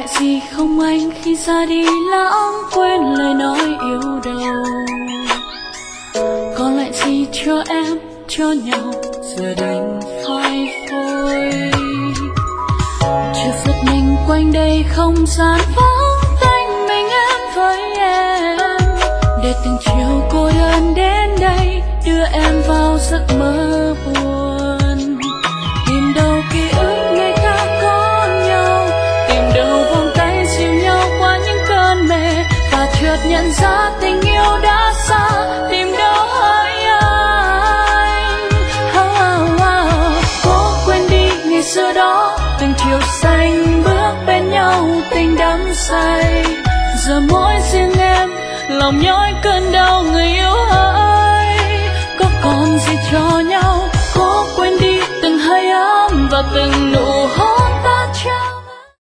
gì không anh khi ra đi lãng quên lời nói yêu đầu. Còn lại gì cho em cho nhau giờ đành phai phôi. Chợt giật mình quanh đây không gian vắng tanh mình em với em, để từng chiều cô đơn đến đây đưa em vào giấc mơ buồn. Tìm đâu ký ức ngày ta có nhau, tìm đâu vòng tay dìu nhau qua những cơn mê, và chợt nhận ra tình yêu đã xa. Tìm đâu hỡi anh, cố quên đi ngày xưa đó, từng chiều xanh bước bên nhau tình đắm say. Giờ mỗi riêng em lòng nhói cơn đau người yêu ơi, có còn gì cho nhau. Cố quên đi từng hơi ấm và từng nụ hôn.